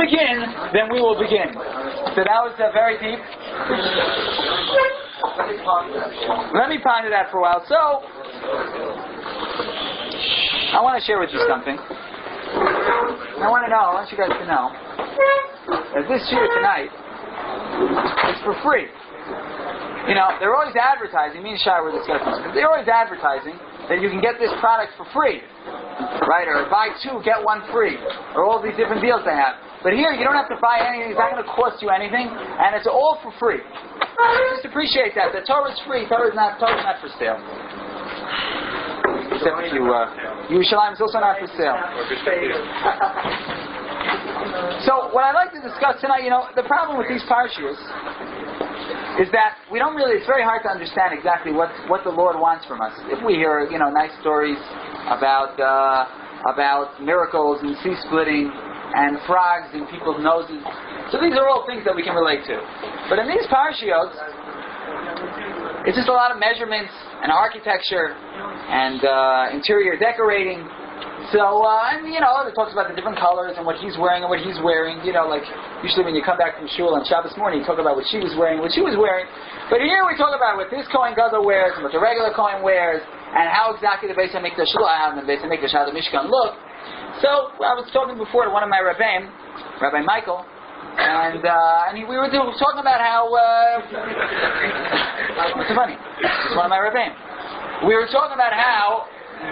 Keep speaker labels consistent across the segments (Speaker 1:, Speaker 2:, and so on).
Speaker 1: Begin, then we will begin. So that was very deep. Let me ponder that for a while. So, I want to share with you something. I want you guys to know, that this year tonight is for free. You know, they're always advertising, me and Shai were discussing this, they're always advertising that you can get this product for free. Right? Or buy two, get one free. Or all these different deals they have. But here, you don't have to buy anything. It's not going to cost you anything. And it's all for free. Just appreciate that. The Torah is free. Torah is not for sale. Except if Yerushalayim is also not for sale. So, what I'd like to discuss tonight, the problem with these parshas is that we don't really, it's very hard to understand exactly what the Lord wants from us. If we hear, nice stories about miracles and sea splitting and frogs in people's noses. So these are all things that we can relate to. But in these parshios, it's just a lot of measurements and architecture and interior decorating. So, it talks about the different colors and what he's wearing and what he's wearing. Like usually when you come back from shul on Shabbos morning, you talk about what she was wearing, what she was wearing. But here we talk about what this Kohen Gadol wears and what the regular Kohen wears and how exactly the Beis HaMikdash look and the Beis HaMikdash, how the Mishkan look. So, I was talking before to one of my Rabbeim, Rabbi Michael, and we were talking about how, what's so funny? It's one of my Rabbeim. We were talking about how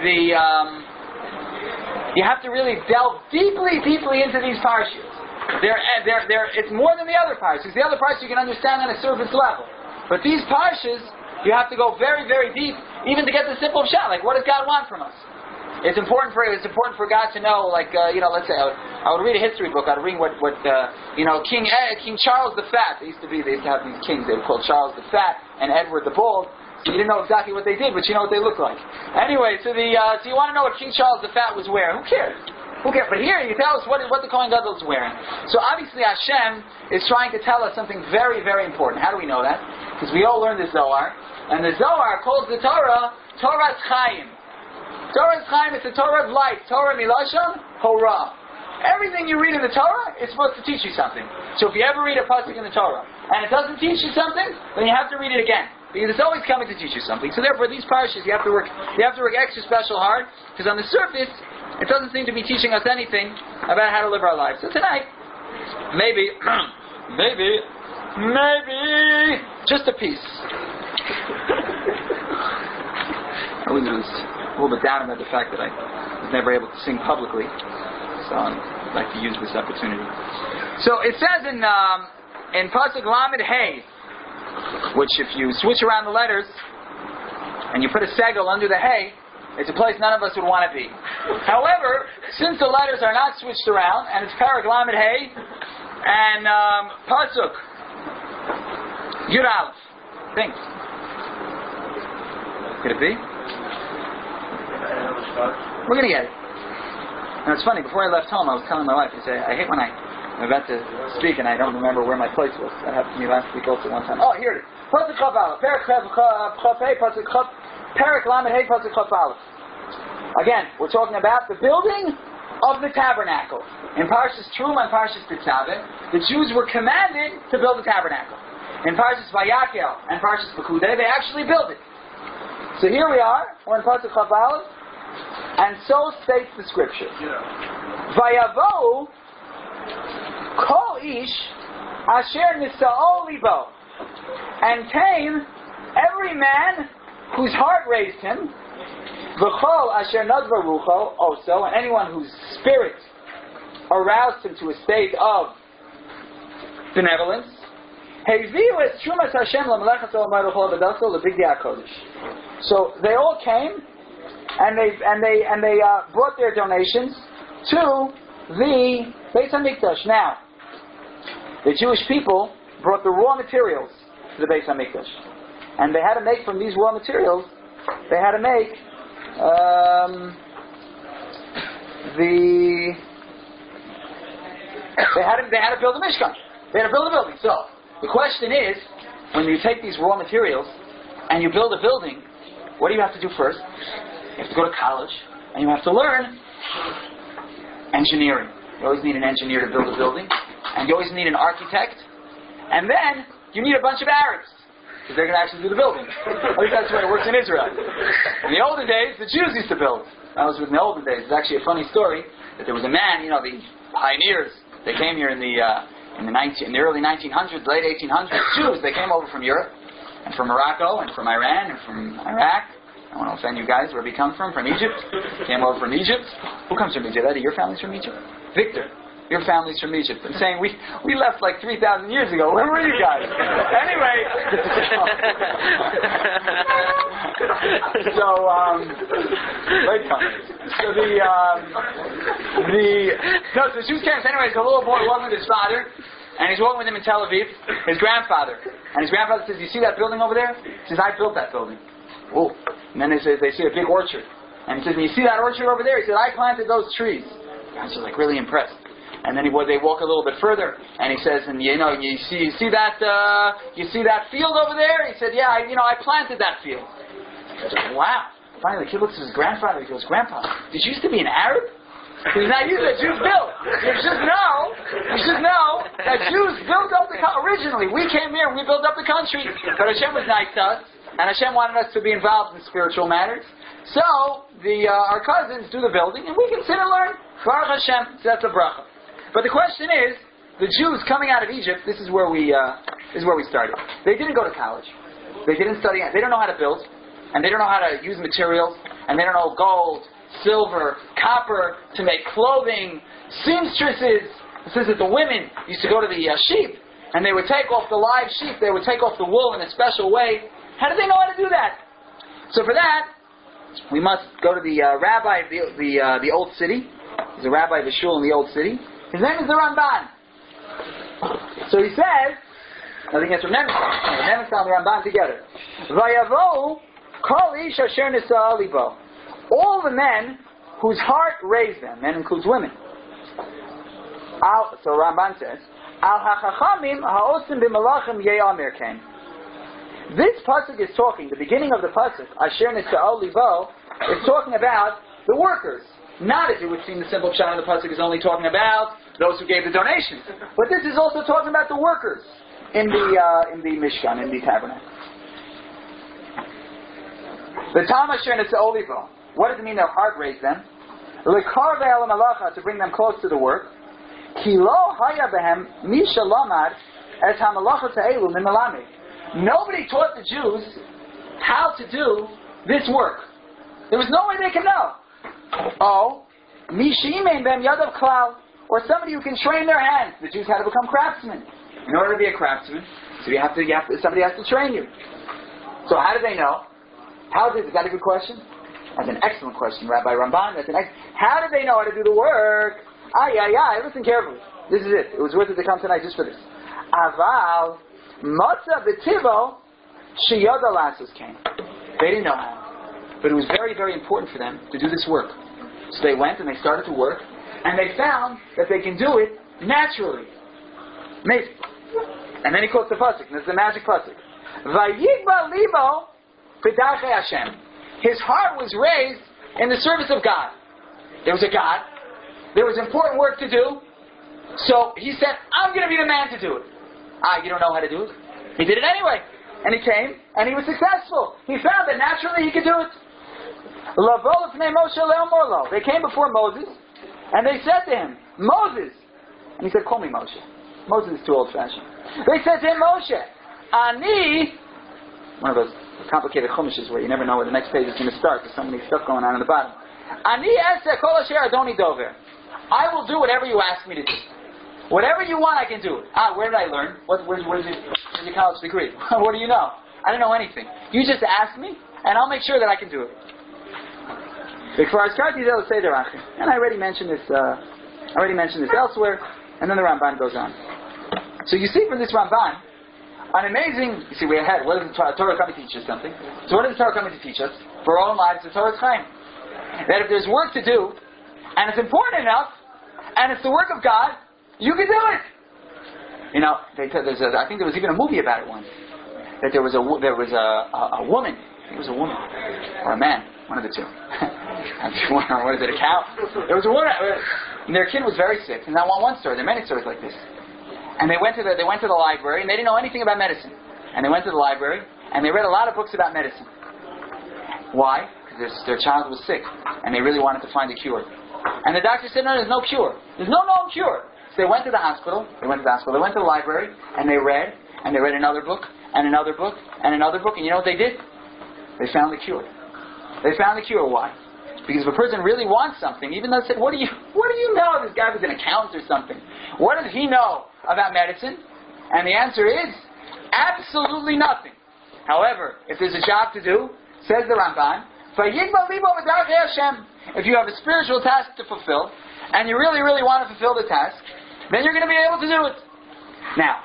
Speaker 1: you have to really delve deeply into these parshas. It's more than the other parshas. The other parshas you can understand on a surface level. But these parshas, you have to go very, very deep, even to get the simple shot. Like, what does God want from us? It's important for God to know. Like, let's say I would read a history book. I'd read what King Charles the Fat. They used to have these kings. They were called Charles the Fat and Edward the Bald. So you didn't know exactly what they did, but you know what they looked like. Anyway, so you want to know what King Charles the Fat was wearing? Who cares? But here you tell us what the Kohen Gadol is wearing. So obviously Hashem is trying to tell us something very, very important. How do we know that? Because we all learned the Zohar, and the Zohar calls the Torah Torah's Chaim. Torah's Chaim is the Torah of life. Torah Milashon Hora. Everything you read in the Torah is supposed to teach you something. So if you ever read a pasuk in the Torah and it doesn't teach you something, then you have to read it again. Because it's always coming to teach you something. So therefore, these parashas you have to work extra special hard, because on the surface, it doesn't seem to be teaching us anything about how to live our lives. So tonight, maybe, just a piece. I was a little bit down about the fact that I was never able to sing publicly, so I'd like to use this opportunity. So it says in pasuk Lamed Hey, which if you switch around the letters and you put a segel under the hay, it's a place none of us would want to be. However, since the letters are not switched around, and it's Parak Lamed Hey and pasuk Yud Aleph, think. Could it be? We're going to get it. Now it's funny, before I left home I was telling my wife, I hate when I'm about to speak and I don't remember where my place was. That happened to me last week also one time. Oh, here it is. Pasuk Chaf Aleph. Parak Lamed Hey, Pasuk Chaf Aleph. Again, we're talking about the building of the tabernacle. In Parshas Truma and Parshas Tetzaveh, the Jews were commanded to build the tabernacle. In Parshas Vayakhel and Parshas Pekudei, they actually built it. So here we are, we're in Pasuk Chaf Aleph, and so states the scripture. Vayavo Kol Ish Asher Nisa'o Libo, and came every man whose heart raised him, V'chol Asher Nadva Rucho, also, and anyone whose spirit aroused him to a state of benevolence. So they all came, and they brought their donations to the Beis HaMikdash. Now, the Jewish people brought the raw materials to the Beis HaMikdash, and they had to make from these raw materials. They had to make They had to build a Mishkan. They had to build a building. So the question is, when you take these raw materials and you build a building, what do you have to do first? You have to go to college and you have to learn engineering. You always need an engineer to build a building. and you always need an architect, and then you need a bunch of Arabs, because they're going to actually do the building. At least that's the way it works in Israel. In the olden days, the Jews used to build. That was in the olden days. It's actually a funny story that there was a man, the pioneers, they came here in the early 1900s, late 1800s, Jews, they came over from Europe, and from Morocco, and from Iran, and from Iraq. I don't want to offend you guys, wherever you come from Egypt. Came over from Egypt. Who comes from Egypt? Eddie, your family's from Egypt? Victor, your family's from Egypt. I'm saying we left like 3,000 years ago. Where were you guys? Anyway. So the Jews came. Anyway, the little boy walking with his father, and he's walking with him in Tel Aviv, his grandfather. And his grandfather says, "You see that building over there?" He says, "I built that building." Oh. And then they see a big orchard. And he says, "You see that orchard over there?" He said, "I planted those trees." The guys are like really impressed. And then they walk a little bit further, and he says, "And you see that field over there?" He said, "Yeah, I planted that field." He goes, "Wow." Finally, the kid looks at his grandfather. He goes, "Grandpa, did you used to be an Arab?" He's not used to Jews built. You should know that Jews built up originally. We came here and we built up the country. But Hashem was nice to us, and Hashem wanted us to be involved in spiritual matters. So our cousins do the building, and we can sit and learn. Baruch Hashem, so that's a bracha. But the question is, the Jews coming out of Egypt. This is where we started. They didn't go to college. They didn't study. They don't know how to build, and they don't know how to use materials, and they don't know gold, silver, copper to make clothing, seamstresses. It says that the women used to go to the sheep, and they would take off the live sheep. They would take off the wool in a special way. How did they know how to do that? So for that, we must go to the rabbi of the old city. He's a rabbi of the shul in the old city. His name is the Ramban. So he says, I think it's from Nevi'im. Nevi'im and the Ramban together. Vayavo kol ish asher nisa libo. All the men whose heart raised them, men includes women. So Ramban says, Al hachachamim haosim b'malachim ye'amir came. This pasuk is talking, the beginning of the pasuk, asher nisa'ol libo, is talking about the workers. Not, as it would seem, the simple pshat of the pasuk is only talking about those who gave the donations. But this is also talking about the workers in the Mishkan, in the tabernacle. The Tam asher nisa'ol libo. What does it mean their heart raised them? L'karvei al malacha, to bring them close to the work. Ki lo haya behem mi shalamad es ha-malacha ta'elu min malamed. Nobody taught the Jews how to do this work. There was no way they could know. Oh, mi she'imein bem yadav klal, or somebody who can train their hands. The Jews had to become craftsmen. In order to be a craftsman, so somebody has to train you. So how did they know? Is that a good question? That's an excellent question, Rabbi Ramban. How did they know how to do the work? Listen carefully. This is it. It was worth it to come tonight just for this. Aval Matzah b'tivo sheyoda lasos came. They didn't know how, but it was very, very important for them to do this work. So they went and they started to work, and they found that they can do it naturally. Amazing. And then he quotes the pasuk. And this is the magic pasuk. Vayigba libo b'darchei Hashem. His heart was raised in the service of God. There was a God. There was important work to do. So he said, I'm going to be the man to do it. You don't know how to do it? He did it anyway. And he came, and he was successful. He found that naturally he could do it. They came before Moses, and they said to him, Moses. And he said, call me Moshe. Moses is too old-fashioned. They said to him, Moshe, Ani, one of those complicated chumashes where you never know where the next page is going to start. There's so many stuff going on in the bottom. Ani eseh kol asher adoni dover. I will do whatever you ask me to do. Whatever you want, I can do it. Where did I learn? Where's your college degree? What do you know? I don't know anything. You just ask me, and I'll make sure that I can do it. And I already mentioned this. Elsewhere, and then the Ramban goes on. So you see from this Ramban, an amazing. You see, we're ahead. What does the Torah come to teach us? Something. So what does the Torah come to teach us? For our own lives, the Torah is chaim. That if there's work to do, and it's important enough, and it's the work of God, you can do it. I think there was even a movie about it once. That there was a woman. I think it was a woman or a man, one of the two. What is it? A cow? There was a woman, and their kid was very sick. And I want one story. There are many stories like this. And they went to the library, and they didn't know anything about medicine. And they went to the library, and they read a lot of books about medicine. Why? Because their child was sick, and they really wanted to find a cure. And the doctor said, no, there's no cure. There's no known cure. So they went to the hospital. They went to the library, and they read another book, and another book, and another book. And you know what they did? They found the cure. They found the cure. Why? Because if a person really wants something, even though they said, what do you know? This guy was an accountant or something. What does he know about medicine? And the answer is absolutely nothing. However, if there's a job to do, says the Ramban, if you have a spiritual task to fulfill, and you really, really want to fulfill the task, then you're going to be able to do it. Now,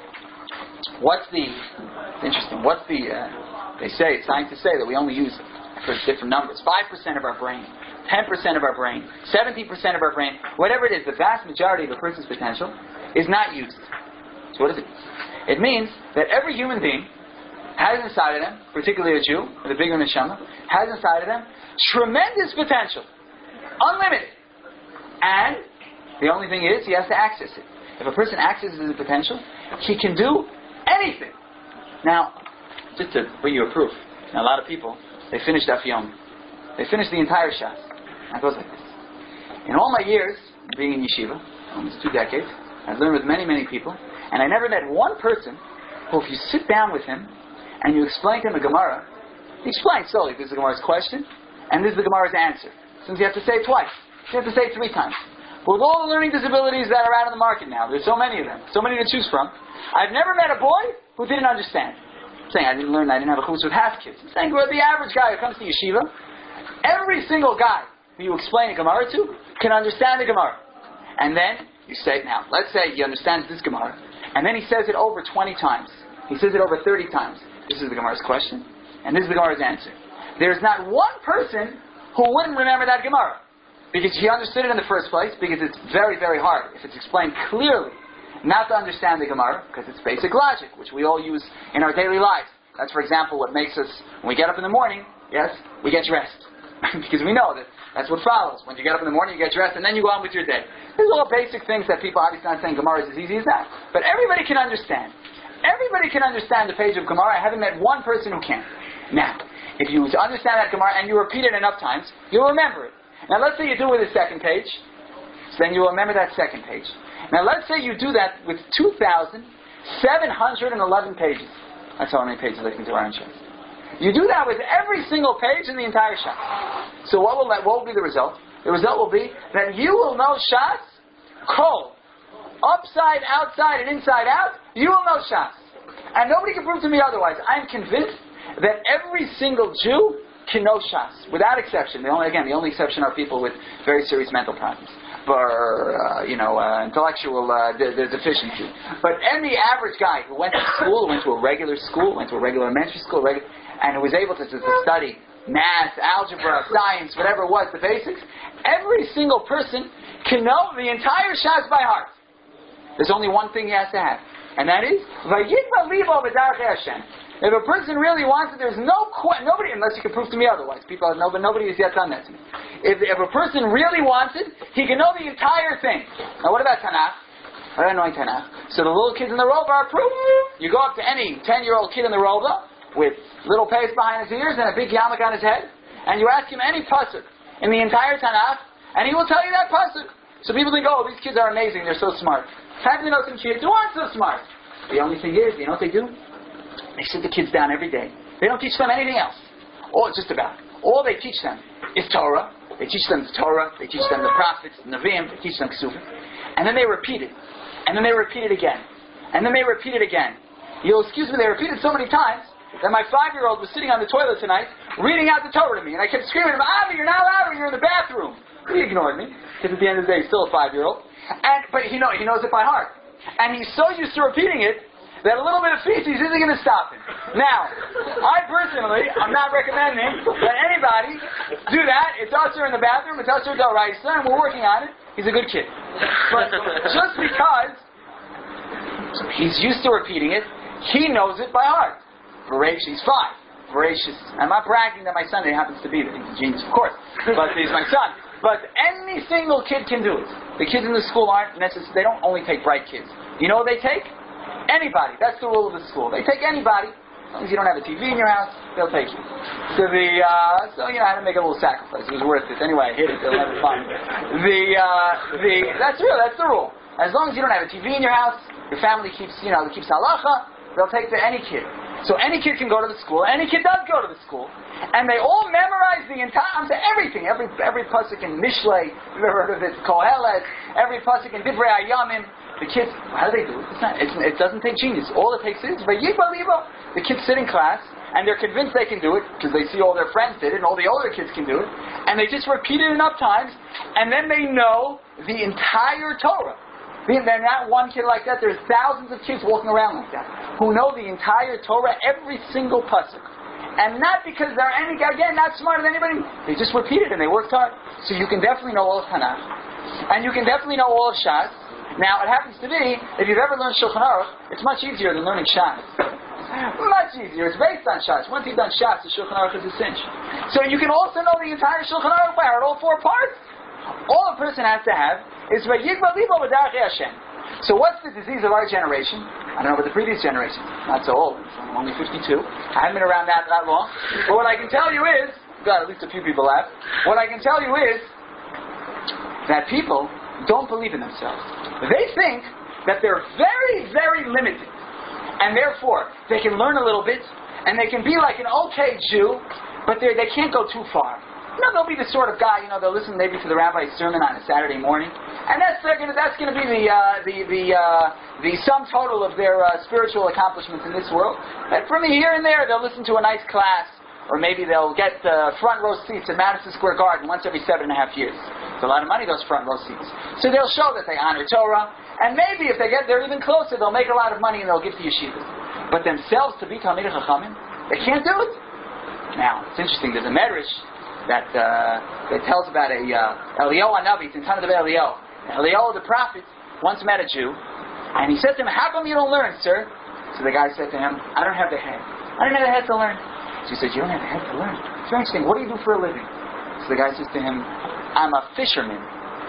Speaker 1: they say, scientists say that we only use for different numbers, 5% of our brain, 10% of our brain, 17% of our brain, whatever it is, the vast majority of a person's potential is not used. So what does it mean? It means that every human being has inside of them, particularly a Jew, with a bigger neshama, has inside of them tremendous potential. Unlimited. And the only thing is, he has to access it. If a person accesses his potential, he can do anything. Now, just to bring you a proof, now, a lot of people, they finish Daf Yomi. They finish the entire Shas. And it goes like this. In all my years being in yeshiva, almost 2 decades, I've learned with many, many people, and I never met one person who, if you sit down with him and you explain to him a Gemara, he explains solely, this is the Gemara's question, and this is the Gemara's answer. Since you have to say it twice. You have to say it 3 times. But with all the learning disabilities that are out in the market now, there's so many of them, so many to choose from, I've never met a boy who didn't understand. I'm saying I didn't have a chus with half kids. I'm saying the average guy who comes to yeshiva, every single guy who you explain a Gemara to can understand the Gemara. And then you say, now, let's say he understands this Gemara, and then he says it over 20 times. He says it over 30 times. This is the Gemara's question, and this is the Gemara's answer. There's not one person who wouldn't remember that Gemara. Because he understood it in the first place, because it's very, very hard, if it's explained clearly, not to understand the Gemara, because it's basic logic, which we all use in our daily lives. That's, for example, what makes us, when we get up in the morning, yes, we get dressed. Because we know that's what follows. When you get up in the morning, you get dressed, and then you go on with your day. These are all basic things that people obviously not saying Gemara is as easy as that. But everybody can understand. Everybody can understand the page of Gemara. I haven't met one person who can. Now, if you understand that Gemara and you repeat it enough times, you'll remember it. Now, let's say you do it with the second page, so then you'll remember that second page. Now, let's say you do that with 2,711 pages. That's how many pages I can do Iron Shas. You do that with every single page in the entire Shas. So what will be the result? The result will be that you will know Shas cold. Upside, outside, and inside out, you will know Shas. And nobody can prove to me otherwise. I'm convinced that every single Jew can know Shas, without exception. The only exception are people with very serious mental problems, or intellectual deficiency. But any average guy who went to school, went to a regular elementary school, and who was able to study math, algebra, science, whatever it was, the basics, every single person can know the entire Shas by heart. There's only one thing he has to have, and that is Vayitva Libo B'Darchei Hashem. If a person really wants it, there's nobody, unless you can prove to me otherwise. People know, but nobody has yet done that to me. If a person really wants it, he can know the entire thing. Now, what about Tanakh? I don't know Tanakh. So the little kids in the Rova are proof. You go up to any 10-year-old kid in the Rova with little paste behind his ears and a big yarmulke on his head, and you ask him any pasuk in the entire Tanakh, and he will tell you that pasuk. So people think, oh, these kids are amazing, they're so smart. How do you know some kids who aren't so smart? The only thing is, you know what they do? They sit the kids down every day. They don't teach them anything else. Just about. All they teach them is Torah. They teach them the Torah. They teach them the prophets, the Nevi'im. They teach them Kesuvim. And then they repeat it. And then they repeat it again. And then they repeat it again. You'll excuse me, they repeat it so many times that my 5-year-old was sitting on the toilet tonight reading out the Torah to me. And I kept screaming at him, Avi, you're not allowed when you're in the bathroom. He ignored me. Because at the end of the day, he's still a 5-year-old. But he knows it by heart. And he's so used to repeating it that a little bit of feces isn't going to stop him. Now, I personally, I'm not recommending that anybody do that. It's us in the bathroom, it's us d'oraisa, and we're working on it. He's a good kid. But just because he's used to repeating it, he knows it by heart. Voracious, he's 5. Voracious. I'm not bragging that my son happens to be there. He's a genius, of course. But he's my son. But any single kid can do it. The kids in the school aren't necessary. They don't only take bright kids. You know what they take? Anybody. That's the rule of the school. They take anybody. As long as you don't have a TV in your house, they'll take you. So I had to make a little sacrifice. It was worth it. Anyway, I hit it. They'll never find me. That's real. That's the rule. As long as you don't have a TV in your house, your family keeps halacha, they'll take any kid. So any kid can go to the school. Any kid does go to the school. And they all memorize the entire, everything. Every pasuk in Mishlei, you've ever heard of it, Kohelet, every pasuk in Divrei Hayamim. The kids, how do they do it? It doesn't take genius. All it takes is, the kids sit in class, and they're convinced they can do it, because they see all their friends did it, and all the older kids can do it, and they just repeat it enough times, and then they know the entire Torah. They're not one kid like that. There's thousands of kids walking around like that, who know the entire Torah, every single pasuk. And not because they're not smarter than anybody. They just repeat it, and they worked hard. So you can definitely know all of Tanakh, and you can definitely know all of Shas. Now, it happens to be, if you've ever learned Shulchan Aruch, it's much easier than learning Shas. Much easier. It's based on Shas. Once you've done Shas, the Shulchan Aruch is a cinch. So you can also know the entire Shulchan Aruch by heart, all four parts. All a person has to have is Vayigba Libo B'Darchei Hashem. So what's the disease of our generation? I don't know about the previous generation. Not so old. I'm only 52. I haven't been around that long. But what I can tell you is, God, at least a few people laugh. What I can tell you is that people don't believe in themselves. They think that they're very, very limited. And therefore, they can learn a little bit, and they can be like an okay Jew, but they can't go too far. They'll be the sort of guy, they'll listen maybe to the rabbi's sermon on a Saturday morning, and that's going to be the sum total of their spiritual accomplishments in this world. And from here and there, they'll listen to a nice class, or maybe they'll get front row seats at Madison Square Garden once every 7.5 years. It's a lot of money, those front row seats. So they'll show that they honor Torah, and maybe if they're even closer, they'll make a lot of money and they'll give to yeshivas. But themselves to be Talmidei Chachamim, they can't do it. Now, it's interesting. There's a medrash that tells about Eliyahu Hanavi. It's in Tanakh of Eliyahu. Eliyahu the prophet once met a Jew, and he said to him, "How come you don't learn, sir?" So the guy said to him, "I don't have the head. I don't have the head to learn." So he said, "You don't have the head to learn? It's very interesting. What do you do for a living?" So the guy says to him, I'm a fisherman.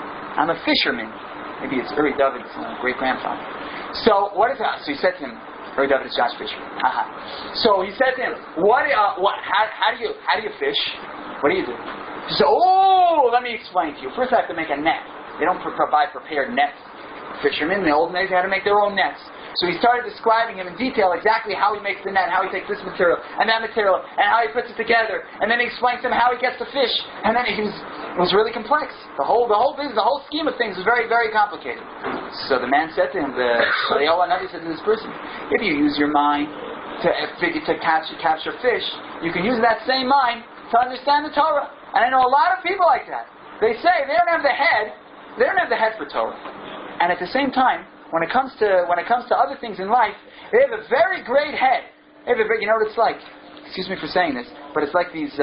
Speaker 1: Maybe it's Uri David's great-grandfather. So what is that? So he said to him, Uri David is Josh Fisher. So he said to him, how do you fish? What do you do? He said, let me explain to you. First I have to make a net. They don't provide prepared nets. Fishermen in the old days had to make their own nets. So he started describing him in detail exactly how he makes the net, how he takes this material and that material, and how he puts it together. And then he explains to him how he gets the fish. And then it was really complex. The whole business, the whole scheme of things was very, very complicated. So the man said to him, Eliyahu Hanavi said to this person, if you use your mind to capture fish, you can use that same mind to understand the Torah. And I know a lot of people like that. They say they don't have the head for Torah. And at the same time, when it comes to other things in life, they have a very great head. You know what it's like? Excuse me for saying this, but it's like these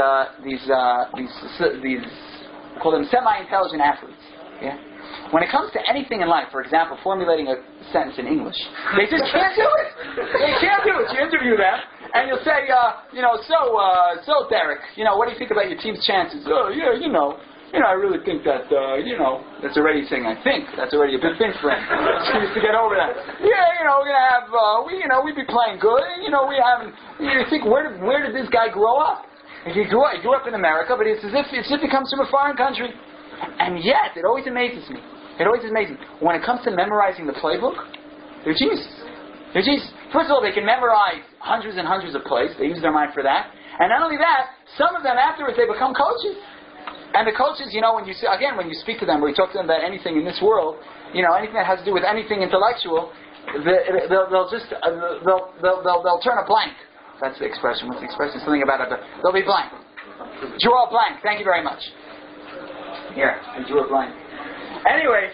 Speaker 1: call them semi-intelligent athletes. Yeah. When it comes to anything in life, for example, formulating a sentence in English, they just can't do it. They can't do it. You interview them, and you'll say, so Derek, what do you think about your team's chances? Oh, yeah, I really think that, that's already saying, I think, that's already a big thing for him. He needs to get over that. Yeah, we're going to have, we'd be playing good, and, you think, where did this guy grow up? He grew up in America, but it's as if he comes from a foreign country. And yet, it always amazes me. When it comes to memorizing the playbook, they're geniuses. First of all, they can memorize hundreds and hundreds of plays. They use their mind for that. And not only that, some of them afterwards, they become coaches. And the coaches, when you speak to them, or you talk to them about anything in this world, anything that has to do with anything intellectual, they'll turn a blank. That's the expression. What's the expression? Something about it. They'll be blank. Draw a blank. Thank you very much. Here, I drew a blank. Anyway,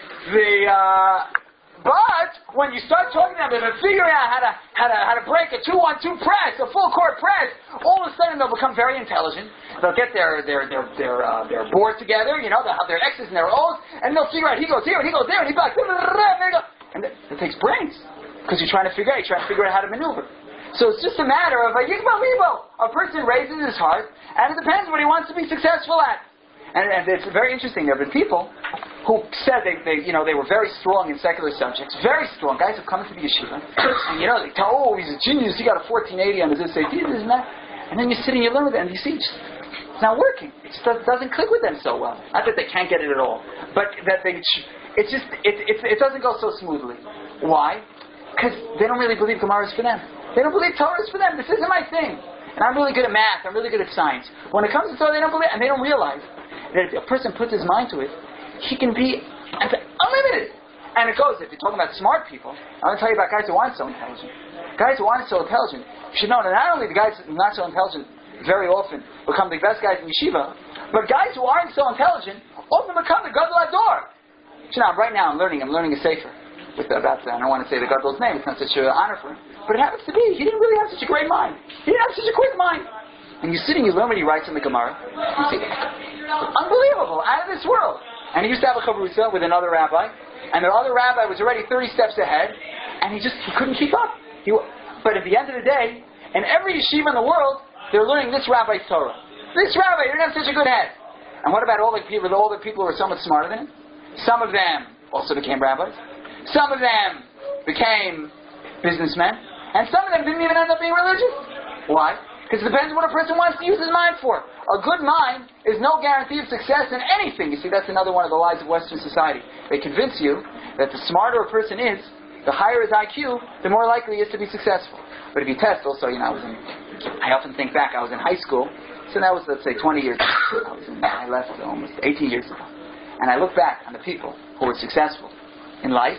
Speaker 1: but when you start talking to them and figuring out how to break a 2-1-2 press, a full court press, all of a sudden they'll become very intelligent. They'll get their board together, they'll have their X's and their O's, and they'll figure out he goes here and he goes there and he backs, and it takes brains because you're trying to figure out how to maneuver. So it's just a matter of a person raises his heart, and it depends what he wants to be successful at. And it's very interesting. There have been people who said they were very strong in secular subjects, very strong guys who come into the yeshiva, and they tell, oh, he's a genius, he got a 1480 on his SAT, this and that, and then you sit and you learn with it, and you see it's not working. It just doesn't click with them so well. Not that they can't get it at all, but that it doesn't go so smoothly. Why? Because they don't really believe Gemara is for them. They don't believe Torah is for them. This isn't my thing. And I'm really good at math. I'm really good at science. When it comes to Torah, they don't believe, and they don't realize that if a person puts his mind to it, he can be unlimited. And it goes, if you're talking about smart people, I'm going to tell you about guys who aren't so intelligent. Guys who aren't so intelligent, you should know that not only the guys who are not so intelligent very often become the best guys in yeshiva, but guys who aren't so intelligent often become the Gadol Hador. So now, right now, I'm learning a sefer about that. I don't want to say the Gadol's name, it's not such an honor for him. But it happens to be, he didn't really have such a great mind. He didn't have such a quick mind. And you sit and you learn what he writes in the Gemara. You see, unbelievable, out of this world. And he used to have a chavrusa with another rabbi, and the other rabbi was already 30 steps ahead, and he couldn't keep up. But at the end of the day, in every yeshiva in the world, they're learning this rabbi's Torah. This rabbi didn't have such a good head. And what about all the people who were so much smarter than him? Some of them also became rabbis. Some of them became businessmen. And some of them didn't even end up being religious. Why? Because it depends on what a person wants to use his mind for. A good mind is no guarantee of success in anything. You see, that's another one of the lies of Western society. They convince you that the smarter a person is, the higher his IQ, the more likely he is to be successful. But if you test, also, I often think back, I was in high school, so that was, let's say, 20 years ago. I left almost 18 years ago. And I look back on the people who were successful in life,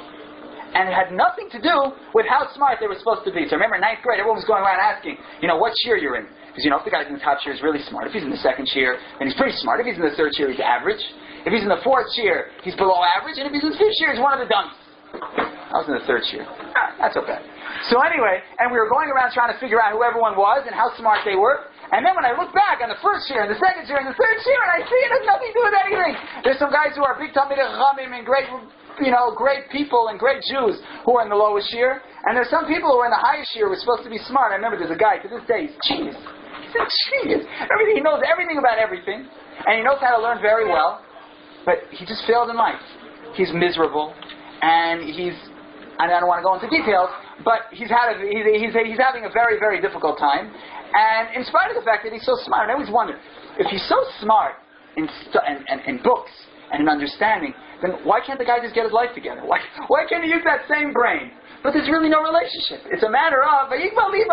Speaker 1: and it had nothing to do with how smart they were supposed to be. So remember, in 9th grade, everyone was going around asking, what year you're in. Because, if the guy's in the top year, he's really smart. If he's in the 2nd year, then he's pretty smart. If he's in the 3rd year, he's average. If he's in the 4th year, he's below average. And if he's in the 5th year, he's one of the dunks. I was in the 3rd year. Not so bad. So anyway, and we were going around trying to figure out who everyone was and how smart they were. And then when I look back on the 1st year, and the 2nd year, and the 3rd year, and I see it has nothing to do with anything. There's some guys who are big Talmidei Chachamim and great people and great Jews who are in the lowest year. And there's some people who are in the highest year who are supposed to be smart. I remember there's a guy, to this day, he's a genius. He's a genius. He knows everything about everything. And he knows how to learn very well. But he just failed in life. He's miserable. And I don't want to go into details, but he's having a very, very difficult time. And in spite of the fact that he's so smart, I always wonder, if he's so smart in books and in understanding, then why can't the guy just get his life together? Why can't he use that same brain? But there's really no relationship. It's a matter of, it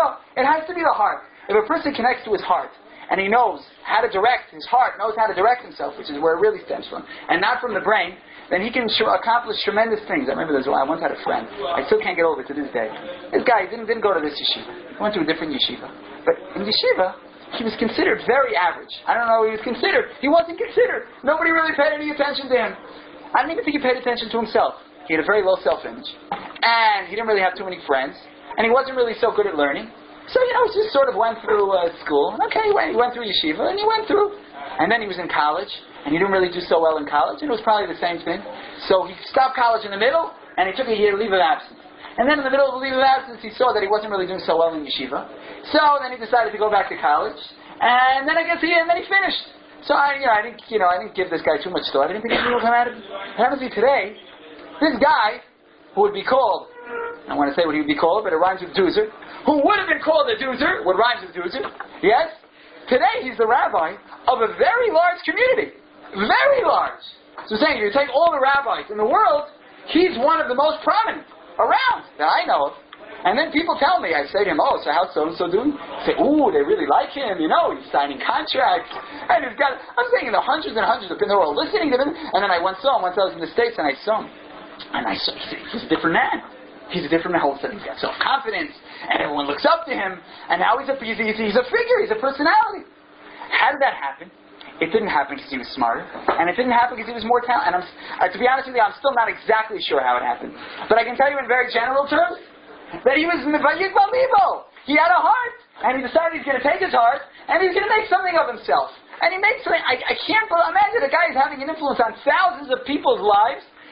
Speaker 1: has to be the heart. If a person connects to his heart, and he knows how to direct his heart, knows how to direct himself, which is where it really stems from, and not from the brain, then he can accomplish tremendous things. I remember I once had a friend, I still can't get over it to this day. This guy didn't go to this yeshiva. He went to a different yeshiva. But in yeshiva, he was considered very average. I don't know what he was considered. He wasn't considered. Nobody really paid any attention to him. I don't even think he paid attention to himself. He had a very low self-image. And he didn't really have too many friends. And he wasn't really so good at learning. So, he just sort of went through school. Okay, he went through yeshiva, and he went through. And then he was in college, and he didn't really do so well in college, and it was probably the same thing. So he stopped college in the middle, and he took a year leave of absence. And then in the middle of the leave of absence, he saw that he wasn't really doing so well in yeshiva. So then he decided to go back to college, and then and then he finished. So I didn't give this guy too much thought. I didn't think anything would come out of it. What happens to me today, this guy, who would be called, I want to say what he would be called, but it rhymes with Doozer, who would have been called a Doozer, what rhymes with Doozer, yes? Today he's the rabbi of a very large community. Very large. So saying, if you take all the rabbis in the world, he's one of the most prominent around that I know of. And then people tell me, I say to him, so how's so-and-so doing? I say, they really like him, he's signing contracts. And I'm saying the hundreds and hundreds of people were listening to him. And then I once I was in the States, and I saw him. And I saw, he's a different man. He's a different man. All of a sudden he's got self-confidence, and everyone looks up to him, and now he's a figure, he's a personality. How did that happen? It didn't happen because he was smarter, and it didn't happen because he was more talented. And to be honest with you, I'm still not exactly sure how it happened. But I can tell you in very general terms, that he was Mivayik Balibo. He had a heart, and he decided he's going to take his heart, and he's going to make something of himself. And he makes something, I can't imagine a guy who's having an influence on thousands of people's lives,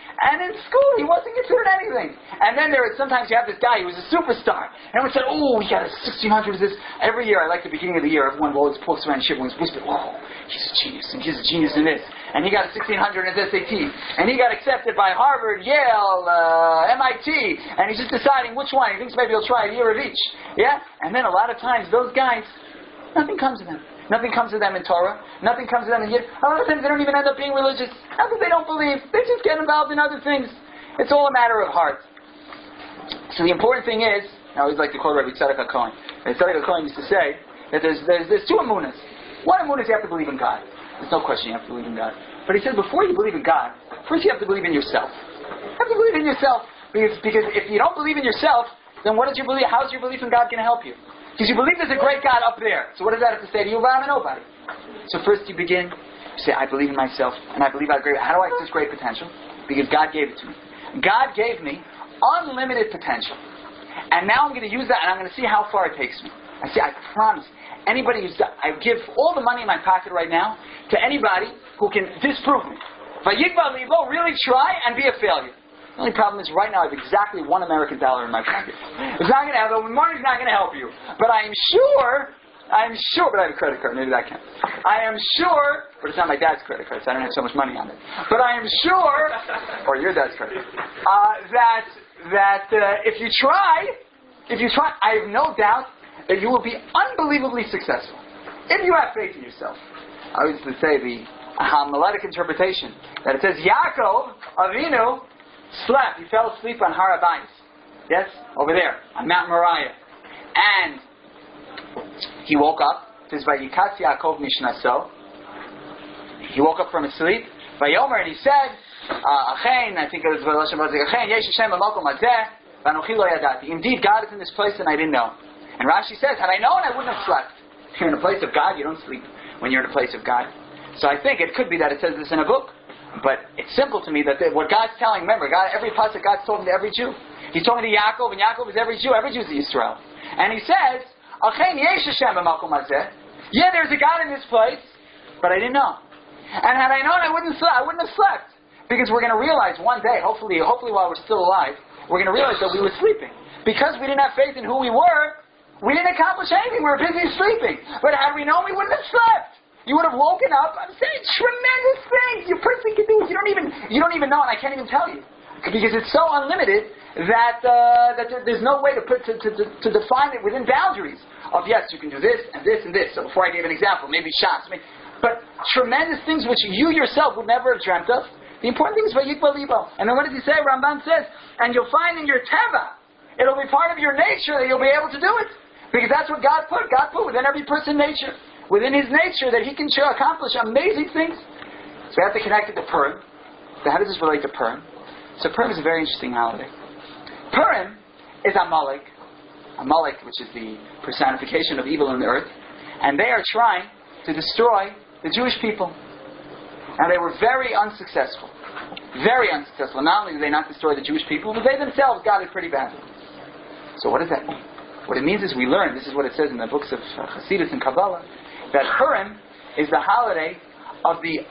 Speaker 1: And in school, he wasn't considered anything. And then sometimes you have this guy who was a superstar. And everyone said, oh, he got a 1600 this. Every year, I like the beginning of the year, everyone always pokes around shit when he's whispered, oh, he's a genius, and he's a genius in this. And he got a 1600 in his SAT. And he got accepted by Harvard, Yale, MIT. And he's just deciding which one. He thinks maybe he'll try a year of each. Yeah? And then a lot of times, those guys, nothing comes to them. Nothing comes to them in Torah. Nothing comes to them in Yiddish. A lot of times they don't even end up being religious. Not that they don't believe. They just get involved in other things. It's all a matter of heart. So the important thing is, I always like to quote Rabbi Tzadok HaKohen. Rabbi Tzadok HaKohen used to say that there's two emunas. One emuna is you have to believe in God. There's no question you have to believe in God. But he says before you believe in God, first you have to believe in yourself. You have to believe in yourself. Because if you don't believe in yourself, then what did you believe? How is your belief in God going to help you? Because you believe there's a great God up there. So what does that have to say to you about nobody? So first you begin, you say, I believe in myself, and I believe how do I have this great potential? Because God gave it to me. God gave me unlimited potential. And now I'm going to use that, and I'm going to see how far it takes me. I promise, anybody I give all the money in my pocket right now to anybody who can disprove me. Vayigba Libo, really try and be a failure. The only problem is right now I have exactly $1 American in my pocket. It's not going to help. The money's not going to help you. But I am sure, but I have a credit card. Maybe that counts. I am sure, but it's not my dad's credit card, so I don't have so much money on it. But I am sure, or your dad's credit card, that if you try, I have no doubt that you will be unbelievably successful. If you have faith in yourself. I used to say the homiletic interpretation, that it says, Yaakov Avinu slept. He fell asleep on Har Habayis. Yes? Over there, on Mount Moriah. And he woke up. It says, Vayikatz Yaakov Mishnaso. He woke up from his sleep. Vayomer, and he said, Achen, I think it was Achen, Yesh Hashem B'Makom Hazeh, V'Anochi Lo Yadati. Indeed, God is in this place and I didn't know. And Rashi says, had I known, I wouldn't have slept. If you're in a place of God, you don't sleep when you're in a place of God. So I think it could be that it says this in a book. But it's simple to me that what God's telling, remember, every pasuk God's talking to every Jew. He's talking to Yaakov, and Yaakov is every Jew is Israel. And he says, Achen yesh Hashem b'makom hazeh. Yeah, there's a God in this place, but I didn't know. And had I known, I wouldn't have slept. Because we're going to realize one day, hopefully while we're still alive, we're going to realize that we were sleeping. Because we didn't have faith in who we were, we didn't accomplish anything. We were busy sleeping. But had we known, we wouldn't have slept. You would have woken up. I'm saying tremendous things your person can do. You don't even know, and I can't even tell you because it's so unlimited that there's no way to define it within boundaries of yes, you can do this and this and this. So before I gave an example, maybe shots, but tremendous things which you yourself would never have dreamt of. The important thing is Vayikba Libo. And then what does he say? Ramban says, and you'll find in your teva, it'll be part of your nature that you'll be able to do it because that's what God put. God put within every person nature. Within his nature, that he can accomplish amazing things. So we have to connect it to Purim. So how does this relate to Purim? So Purim is a very interesting holiday. Purim is Amalek. Amalek, which is the personification of evil on the earth. And they are trying to destroy the Jewish people. And they were very unsuccessful. Very unsuccessful. Not only did they not destroy the Jewish people, but they themselves got it pretty badly. So what does that mean? What it means is we learn, this is what it says in the books of Hasidus and Kabbalah, that Purim is the holiday of the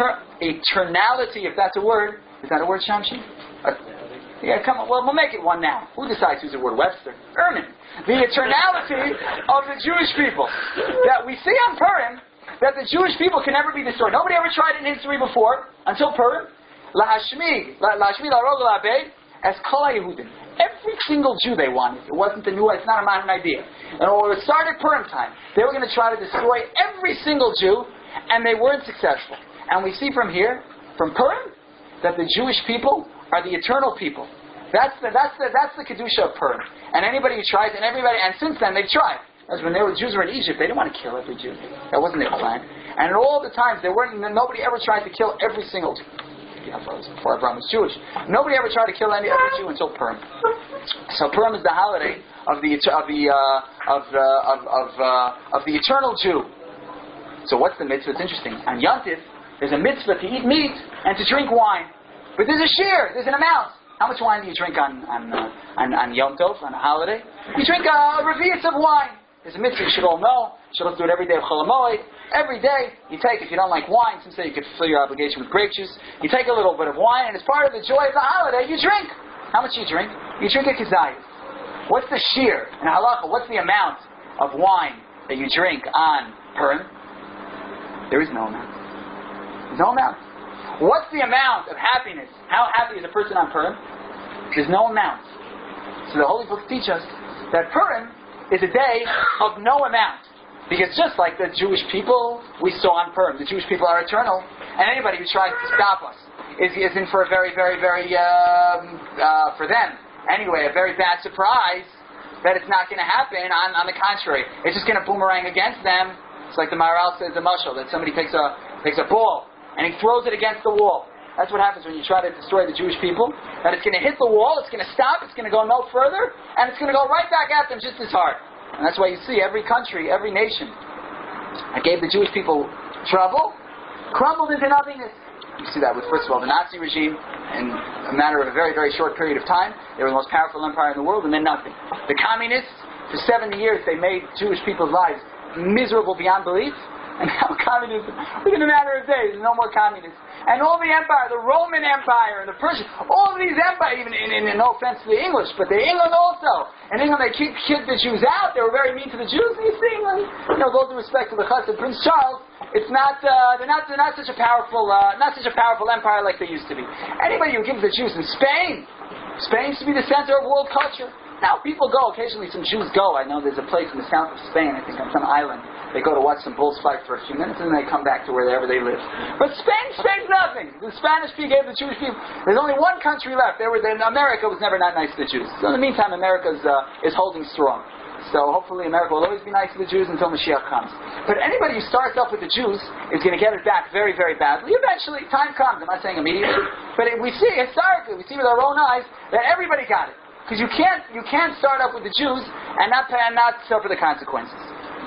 Speaker 1: eternality, if that's a word. Is that a word, Shamshi? Yeah, come on. Well, we'll make it one now. Who decides who's the word? Webster. Ehrman. The eternality of the Jewish people. That we see on Purim that the Jewish people can never be destroyed. Nobody ever tried it in history before until Purim. Lahashmid, larog la'abed, as kol Yehudim. Every single Jew they wanted. It wasn't it's not a modern idea. And when it started Purim time, they were going to try to destroy every single Jew, and they weren't successful. And we see from here, from Purim, that the Jewish people are the eternal people. That's the kedusha of Purim. And anybody who tries, and since then they've tried. As when Jews were in Egypt, they didn't want to kill every Jew. That wasn't their plan. And at all the times, nobody ever tried to kill every single Jew. Before Abraham was Jewish. Nobody ever tried to kill every Jew until Purim. So Purim is the holiday of the eternal Jew. So what's the mitzvah? It's interesting. On Yom Tov, there's a mitzvah to eat meat and to drink wine. But there's a shear, there's an amount. How much wine do you drink on Yom Tov, on a holiday? You drink a revius of wine. there's a mitzvah you should all know. You should do it every day of Chol Hamoed. Every day, you take, if you don't like wine, some say you could fulfill your obligation with grape juice. You take a little bit of wine, and as part of the joy of the holiday, you drink. How much do you drink? You drink a kazayas. What's the shear in halacha? What's the amount of wine that you drink on Purim? There is no amount. There's no amount. What's the amount of happiness? How happy is a person on Purim? There's no amount. So the Holy Books teach us that Purim is a day of no amount. Because just like the Jewish people we saw on Purim, the Jewish people are eternal, and anybody who tries to stop us is in for a very, very, very, for them, anyway, a very bad surprise that it's not going to happen. On the contrary, it's just going to boomerang against them. It's like the Maharal says, the mashal, that somebody takes a ball and he throws it against the wall. That's what happens when you try to destroy the Jewish people. That it's going to hit the wall, it's going to stop, it's going to go no further, and it's going to go right back at them just as hard. And that's why you see every country, every nation that gave the Jewish people trouble, crumbled into nothingness. You see that with, first of all, the Nazi regime. In a matter of a very, very short period of time, they were the most powerful empire in the world, and then nothing. The communists, for 70 years, they made Jewish people's lives miserable beyond belief. And now communism, within a matter of days, there's no more communists. And all the empire, the Roman Empire and the Persian, all of these empires, even in no offense to the English, but the England also. In England they kicked the Jews out. They were very mean to the Jews. And you see England, with all due respect to the Chassid Prince Charles, it's not they're not such a powerful empire like they used to be. Anybody who gives the Jews in Spain used to be the center of world culture. Now people go, occasionally some Jews go. I know there's a place in the south of Spain, I think on some island. They go to watch some bulls fight for a few minutes and then they come back to wherever they live. But Spain's nothing. The Spanish people gave the Jewish people. There's only one country left. America was never not nice to the Jews. So in the meantime, America is holding strong. So hopefully America will always be nice to the Jews until Mashiach comes. But anybody who starts off with the Jews is going to get it back very, very badly. Eventually, time comes. I'm not saying immediately. But we see, historically, we see with our own eyes that everybody got it. Because you can't start up with the Jews and not suffer the consequences.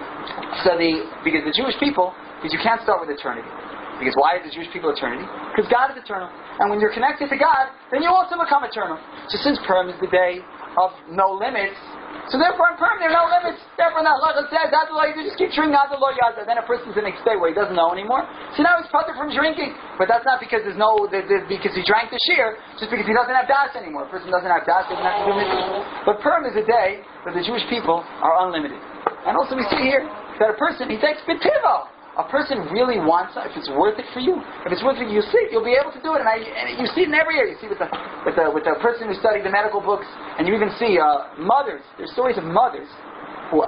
Speaker 1: Because the Jewish people, because you can't start with eternity. Because why is the Jewish people eternity? Because God is eternal. And when you're connected to God, then you also become eternal. So since Purim is the day of no limits, so therefore in Purim there are no limits. Therefore the halacha says, that's all you do, just keep drinking out the Lo Yada. Then a person's in a state where he doesn't know anymore. So now he's putter from drinking. But that's not because because he drank the shear, just because he doesn't have das anymore. A person doesn't have das, doesn't have to do mitzvah. But Purim is a day that the Jewish people are unlimited. And also we see here that a person, he takes bitivo. A person really wants it, if it's worth it for you. If it's worth it, you see it, you'll be able to do it. And you see it in every area. You see with the person who studied the medical books, and you even see mothers. There's stories of mothers who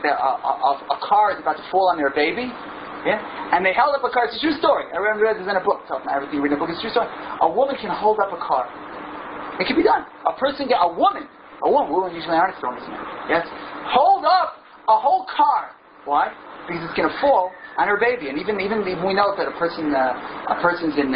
Speaker 1: a car is about to fall on their baby. Yeah? And they held up a car. It's a true story. I remember this in a book. Talking about everything you read in a book. It's a true story. A woman can hold up a car. It can be done. A woman usually aren't stories. Yes? Hold up a whole car. Why? Because it's going to fall on her baby. And even we know that a person's in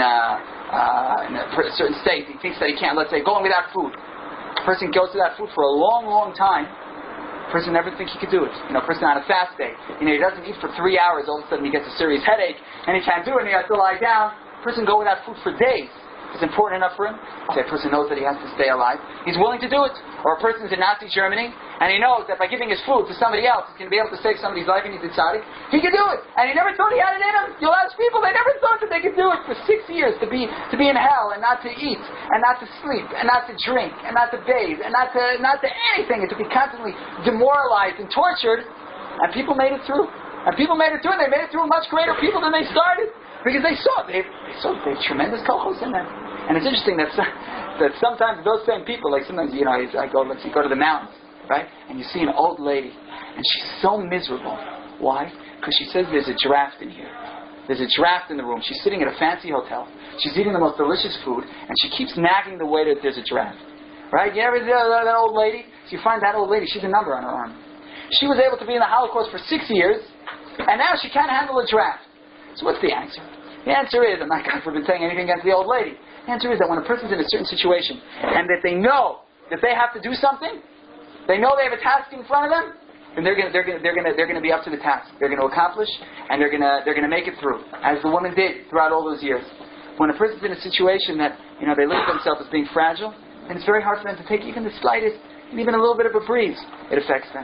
Speaker 1: a certain state, he thinks that he can't, let's say, going without food. A person goes without food for a long, long time. A person never think he could do it. A person on a fast day. He doesn't eat for 3 hours, all of a sudden he gets a serious headache, and he can't do it, and he has to lie down. A person go without food for days. It's important enough for him. That person knows that he has to stay alive. He's willing to do it. Or a person's in Nazi Germany, and he knows that by giving his food to somebody else, he's going to be able to save somebody's life, and he's decided he can do it. And he never thought he had it in him. You'll ask people, they never thought that they could do it for 6 years to be in hell, and not to eat, and not to sleep, and not to drink, and not to bathe, and not to anything, and to be constantly demoralized and tortured. And people made it through. And people made it through, and they made it through much greater people than they started. Because they saw they have tremendous kochos in them. And it's interesting that sometimes those same people, like sometimes, I go to the mountains, right? And you see an old lady, and she's so miserable. Why? Because she says there's a draft in here. There's a draft in the room. She's sitting at a fancy hotel. She's eating the most delicious food, and she keeps nagging the waiter that there's a draft. Right? You ever see that old lady? So you find that old lady, she's a number on her arm. She was able to be in the Holocaust for 6 years, and now she can't handle a draft. So what's the answer? The answer is, I'm not God forbid saying anything against the old lady. The answer is that when a person's in a certain situation and that they know that they have to do something, they know they have a task in front of them, then they're going to be up to the task. They're going to accomplish, and they're going to make it through, as the woman did throughout all those years. When a person's in a situation that they look at themselves as being fragile, and it's very hard for them to take even the slightest, and even a little bit of a breeze, it affects them.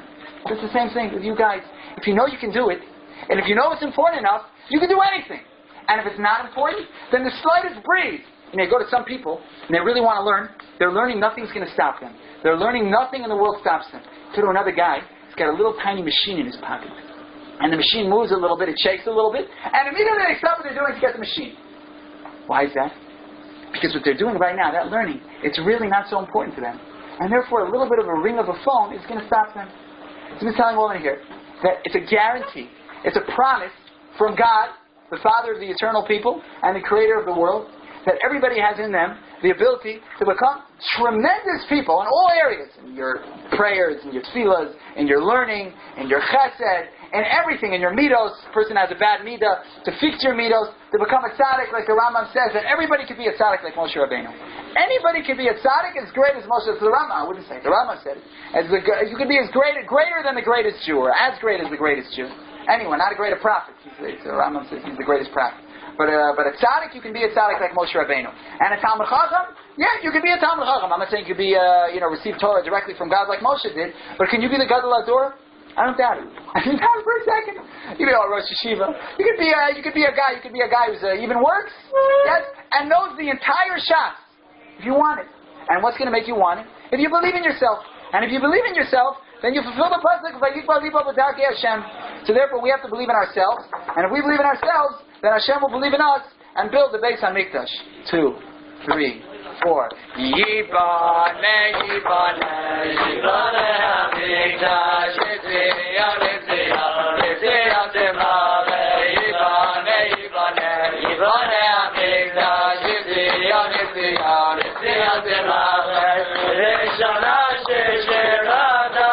Speaker 1: It's the same thing with you guys. If you know you can do it, and if you know it's important enough, you can do anything. And if it's not important, then the slightest breeze. You go to some people, and they really want to learn. They're learning, nothing's going to stop them. They're learning, nothing in the world stops them. Go to another guy, he's got a little tiny machine in his pocket. And the machine moves a little bit, it shakes a little bit, and immediately they stop what they're doing to get the machine. Why is that? Because what they're doing right now, that learning, it's really not so important to them. And therefore, a little bit of a ring of a phone is going to stop them. So I'm telling all in here that it's a guarantee, it's a promise from God, the Father of the eternal people, and the Creator of the world, that everybody has in them the ability to become tremendous people in all areas. In your prayers, in your tefillas, in your learning, in your chesed, in everything, in your midos. A person has a bad midah, to fix your midos, to become a tzaddik like the Rambam says, that everybody could be a tzaddik like Moshe Rabbeinu. Anybody could be a tzaddik as great as Moshe. The Rambam, I wouldn't say. The Rambam said it. You could be as greater than the greatest Jew, or as great as the greatest Jew. Anyone, not a greater prophet. The Rambam says he's the greatest prophet. But a tzaddik, you can be a tzaddik like Moshe Rabbeinu. And a Talmud Chacham, yeah, you can be a Talmud Chacham. I'm not saying you could be, receive Torah directly from God like Moshe did. But can you be the Gadol Ador? I don't doubt it. I don't doubt it for a second. You know, Rosh Yeshiva. You could be a guy who's even works, yes, and knows the entire Shas. If you want it. And what's going to make you want it? If you believe in yourself. And if you believe in yourself, then you fulfill the pasuk of Vayikra Libo B'Darkei Hashem. So therefore, we have to believe in ourselves. And if we believe in ourselves, then Hashem will believe in us and build the Beis HaMikdash. 2, 3, 4. Yibane, Yibane, Yibane HaMikdash, Yitziyah, Yitziyah, Yitziyah Temave, Yibane, Yibane, Yibane HaMikdash, Yitziyah, Yitziyah, Yitziyah Temave, Rishana Sheshirada,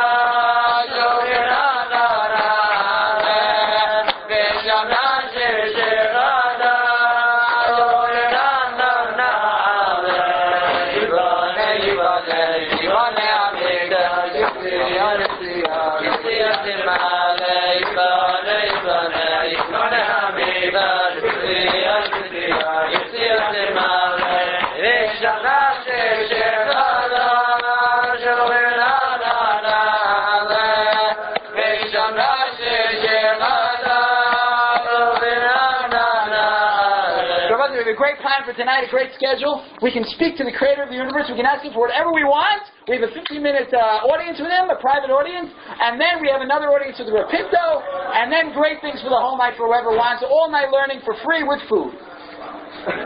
Speaker 1: great plan for tonight, a great schedule. We can speak to the Creator of the universe. We can ask Him for whatever we want. We have a 15-minute audience with Him, a private audience. And then we have another audience with the Rapinto. And then great things for the whole night for whoever wants. All night learning for free with food.